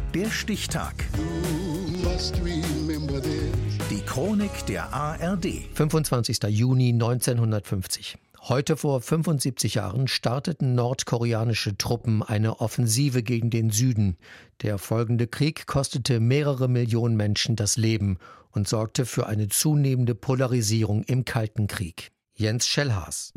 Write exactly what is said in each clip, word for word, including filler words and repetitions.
Der Stichtag. Die Chronik der A R D. fünfundzwanzigster Juni neunzehnhundertfünfzig. Heute vor fünfundsiebzig Jahren starteten nordkoreanische Truppen eine Offensive gegen den Süden. Der folgende Krieg kostete mehrere Millionen Menschen das Leben und sorgte für eine zunehmende Polarisierung im Kalten Krieg. Jens Schellhaas.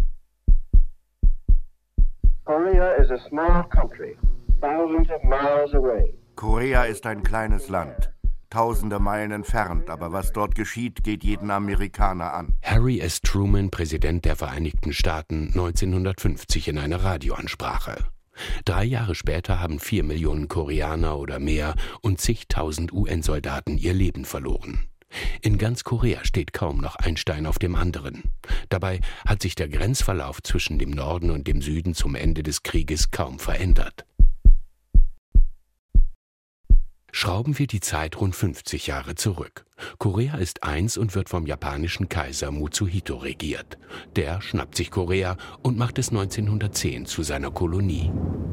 Korea is a small country, thousands of miles away. Korea ist ein kleines Land, tausende Meilen entfernt, aber was dort geschieht, geht jeden Amerikaner an. Harry S. Truman, Präsident der Vereinigten Staaten, neunzehnhundertfünfzig in einer Radioansprache. Drei Jahre später haben vier Millionen Koreaner oder mehr und zigtausend U N-Soldaten ihr Leben verloren. In ganz Korea steht kaum noch ein Stein auf dem anderen. Dabei hat sich der Grenzverlauf zwischen dem Norden und dem Süden zum Ende des Krieges kaum verändert. Schrauben wir die Zeit rund fünfzig Jahre zurück. Korea ist eins und wird vom japanischen Kaiser Mutsuhito regiert. Der schnappt sich Korea und macht es neunzehnhundertzehn zu seiner Kolonie.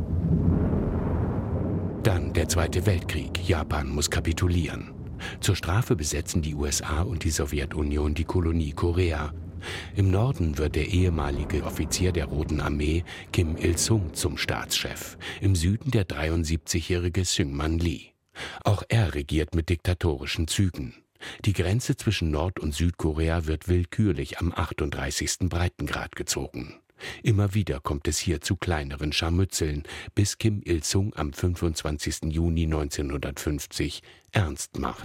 Dann der Zweite Weltkrieg. Japan muss kapitulieren. Zur Strafe besetzen die U S A und die Sowjetunion die Kolonie Korea. Im Norden wird der ehemalige Offizier der Roten Armee Kim Il-sung zum Staatschef. Im Süden der dreiundsiebzigjährige Syngman Lee. Auch er regiert mit diktatorischen Zügen. Die Grenze zwischen Nord- und Südkorea wird willkürlich am achtunddreißigsten Breitengrad gezogen. Immer wieder kommt es hier zu kleineren Scharmützeln, bis Kim Il-sung am fünfundzwanzigsten Juni neunzehnhundertfünfzig ernst macht.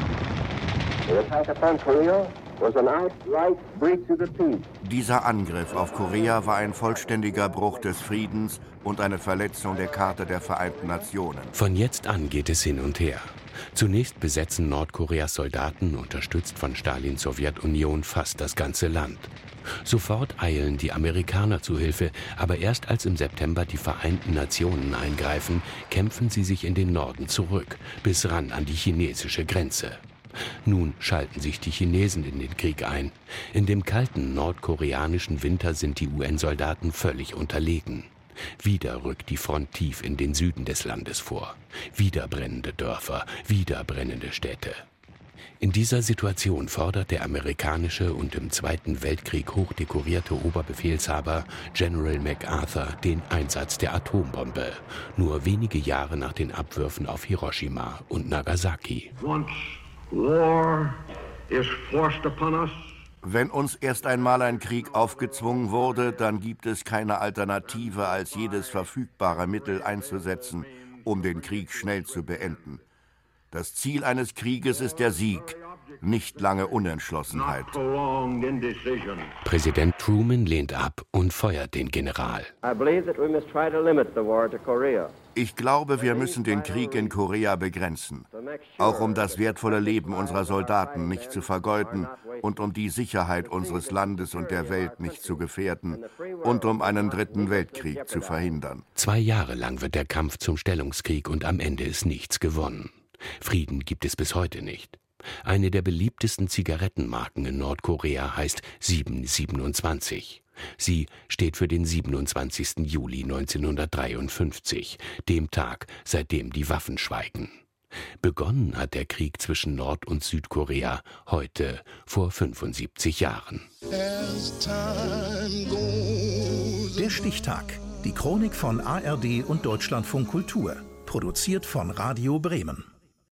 Dieser Angriff auf Korea war ein vollständiger Bruch des Friedens und eine Verletzung der Charta der Vereinten Nationen. Von jetzt an geht es hin und her. Zunächst besetzen Nordkoreas Soldaten, unterstützt von Stalins Sowjetunion, fast das ganze Land. Sofort eilen die Amerikaner zu Hilfe, aber erst als im September die Vereinten Nationen eingreifen, kämpfen sie sich in den Norden zurück, bis ran an die chinesische Grenze. Nun schalten sich die Chinesen in den Krieg ein. In dem kalten nordkoreanischen Winter sind die U N-Soldaten völlig unterlegen. Wieder rückt die Front tief in den Süden des Landes vor. Wieder brennende Dörfer, wieder brennende Städte. In dieser Situation fordert der amerikanische und im Zweiten Weltkrieg hochdekorierte Oberbefehlshaber General MacArthur den Einsatz der Atombombe, nur wenige Jahre nach den Abwürfen auf Hiroshima und Nagasaki. Once war is forced upon us. Wenn uns erst einmal ein Krieg aufgezwungen wurde, dann gibt es keine Alternative, als jedes verfügbare Mittel einzusetzen, um den Krieg schnell zu beenden. Das Ziel eines Krieges ist der Sieg, nicht lange Unentschlossenheit. Präsident Truman lehnt ab und feuert den General. Ich glaube, wir müssen den Krieg in Korea begrenzen, auch um das wertvolle Leben unserer Soldaten nicht zu vergeuden und um die Sicherheit unseres Landes und der Welt nicht zu gefährden und um einen dritten Weltkrieg zu verhindern. Zwei Jahre lang wird der Kampf zum Stellungskrieg und am Ende ist nichts gewonnen. Frieden gibt es bis heute nicht. Eine der beliebtesten Zigarettenmarken in Nordkorea heißt sieben siebenundzwanzig. Sie steht für den siebenundzwanzigsten Juli neunzehnhundertdreiundfünfzig, dem Tag, seitdem die Waffen schweigen. Begonnen hat der Krieg zwischen Nord- und Südkorea heute vor fünfundsiebzig Jahren. Der Stichtag. Die Chronik von A R D und Deutschlandfunk Kultur. Produziert von Radio Bremen.